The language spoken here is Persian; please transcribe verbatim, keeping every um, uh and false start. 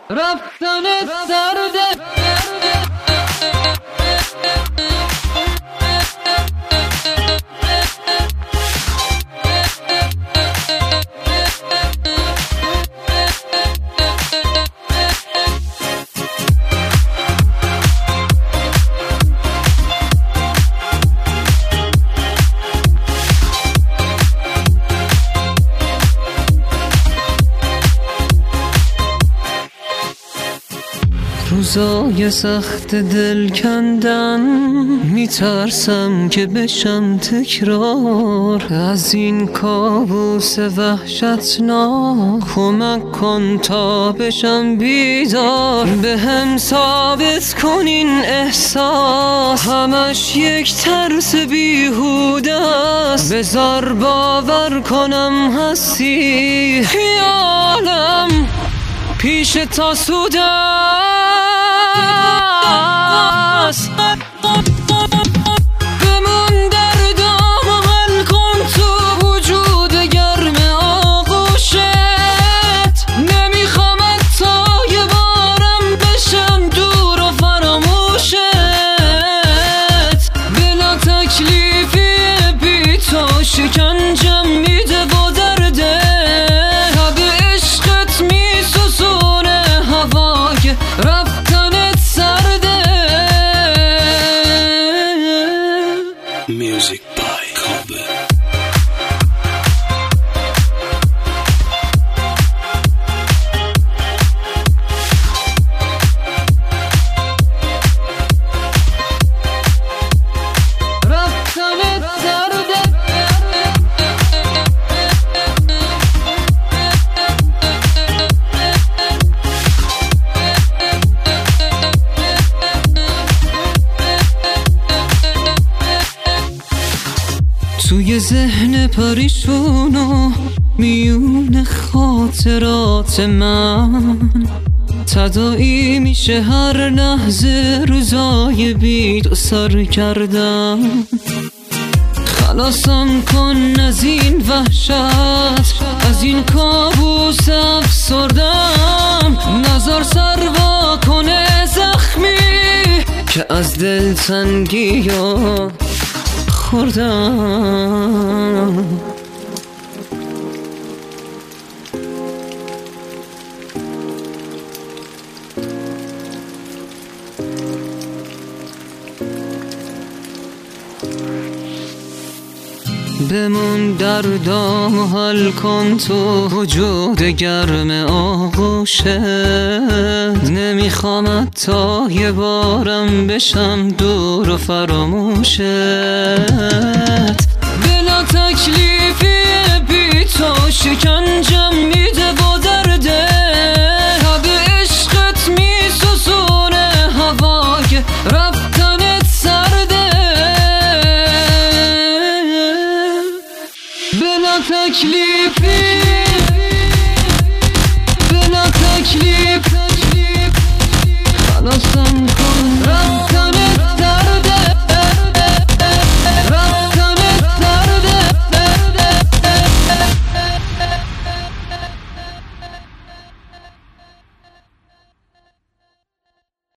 رفتن سرده روزای سخت دل کندن میترسم که بشم تکرار از این کابوس وحشتناک. کمک کن تا بشم بیدار، به هم ثابت کن این احساس همش یک ترس بیهوده است. بذار باور کنم هستی، خیالم پیش تا سود است. بمون در دام و حل کن تو وجود گرم آغوشت. نمیخوام تا یه بارم بشم دور و فراموشت. بلا تکلیفی بی تو شکنجم میده و درده. رفتنت سرده. Music by Kobe. رفتنت سرده. توی ذهن پریشون و میون خاطرات من تداعی میشه هر لحظه روزای بی تو سر کردن. خلاصم کن از این وحشت، از این کابوس افسردم. نظر سر وا کنه زخمی که از دل تنگی ها خوردم. بمون در دام و حل کن تو وجود گرم آغوشت. نمیخوام تا یه بارم بشم دور و فراموشت. بلا تکلیفی بی تو شکنجم میده و درده. به عشقت میسوزونه هوای رفتنت سرده. بلا تکلیفی بلا تکلیفی